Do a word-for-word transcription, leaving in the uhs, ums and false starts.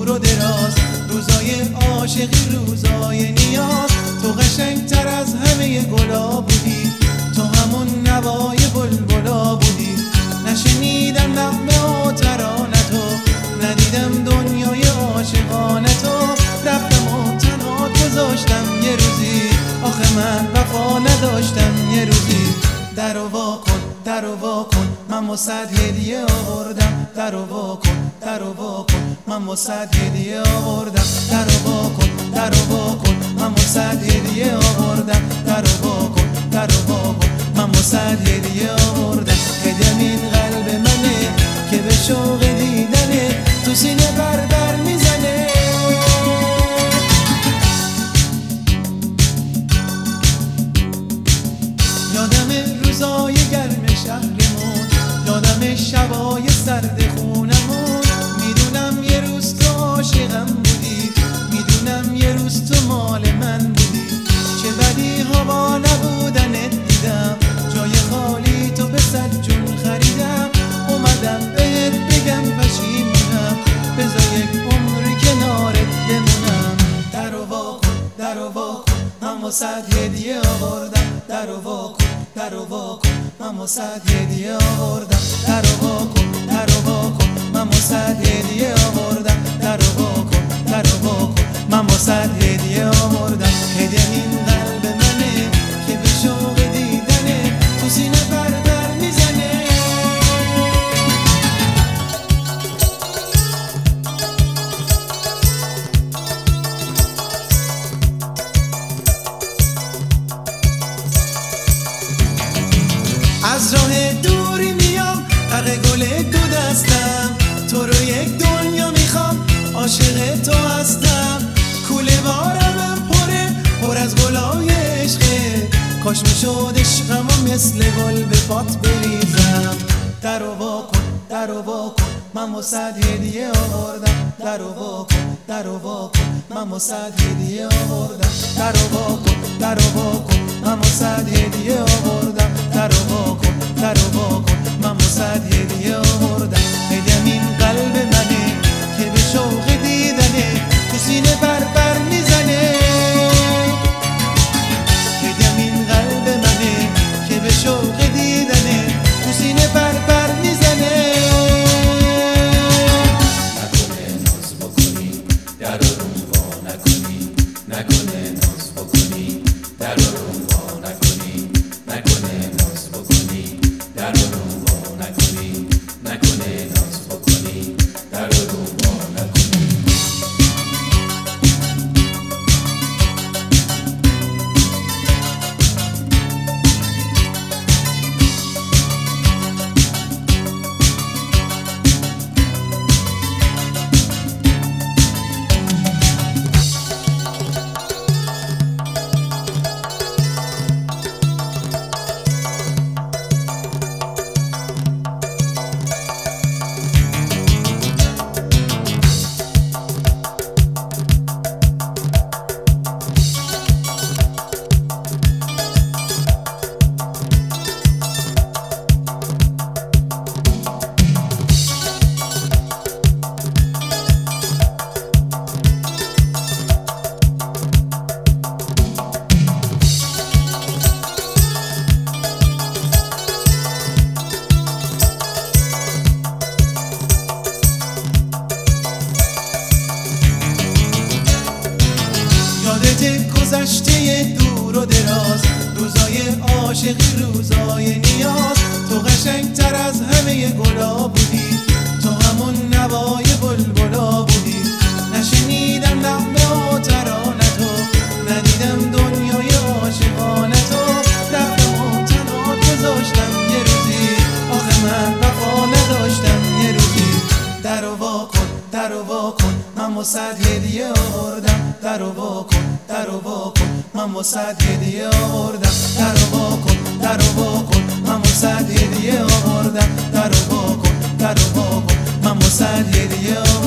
دور و دراز، روزای عاشقی، روزای نیاز. تو قشنگتر از همه گلا بودی، تو همون نوای بلبلا بودی. نشنیدم نغمه و ترانه تو، ندیدم دنیای عاشقانه تو. رفتم و تنها گذاشتم یه روزی، آخه من وفا نداشتم یه روزی. درو وا کن، درو وا کن، من واسد هدیه آوردم. درو وا کن، درو وا کن، من واسد هدیه آوردم. درو وا کن، درو وا کن، من واسد هدیه آوردم. درو وا کن، درو وا کن، من واسد هدیه آوردم. هدیه‌م این قلب منه که به شوق دیدنه تو سینه بر بر میزنه. یادم روزای گرم شهرمون، یادم شبای سرد خونمون. میدونم یه روز تو عاشقم بودی، میدونم یه روز تو مال من بودی. چه بدی هوا نبودنت دیدم، جای خالی تو به صد جون خریدم. اومدم بهت بگم پشیمونم، بذار یک عمری کنارت بمونم. درو وا کن، درو وا کن، من واسد هدیه آوردم. درو وا کن، درو وا کن، من واسد هدیه آوردم. درو وا کن، درو وا کن، من واسد هدیه آوردم. درو وا کن، درو وا کن، من واسد هدیه آوردم. هدیه این قلب منه که به شوق دیدنه تو سینه بر بر میزنه. از راه دوری میام، غرق گل دو دستم. تو رو یک دنیا میخوام، عاشق تو هستم. کوله بارمم پره، پر از گلای عشقه. کاش میشد عشقمو مثل گل به پات بریزم. درو وا کن، درو وا کن، من واسد هدیه آوردم. درو وا کن، درو وا کن، من واسد هدیه آوردم. درو وا کن، درو وا کن، من واسد هدیه آوردم. درو وا کن، درو وا کن، من واسد هدیه آوردم. هدیه‌م این قلب منه که به شوق دیدنه تو سینه بر بر میزنه. هدیه‌م این قلب منه که به شوق دیدنه تو سینه بر بر میزنه. نکنه ناز بکنی، در رو وا نکنی. نکنه ناز بکنی، در رو وا نکنی. نکنه ناز بکنی، در رو وا نکنی. نکنه ناز بکنی، در رو وا نکنی. گذشته دور و دراز، روزای عاشقی، روزای نیاز. تو قشنگتر از همه گلا بودی، تو همون نوای بلبلا بودی. نشنیدم نغمه و ترانه تو، ندیدم دنیای عاشقانه تو. رفتم و تنها گذاشتم یه روزی، آخه من وفا نداشتم یه روزی. درو وا کن، درو وا کن، من واسد هدیه آوردم. درو وا کن، درو وا کن، من واسد هدیه آوردم. درو وا کن، درو وا کن، من واسد هدیه آوردم. درو وا کن، درو وا کن، من واسد هدیه آوردم.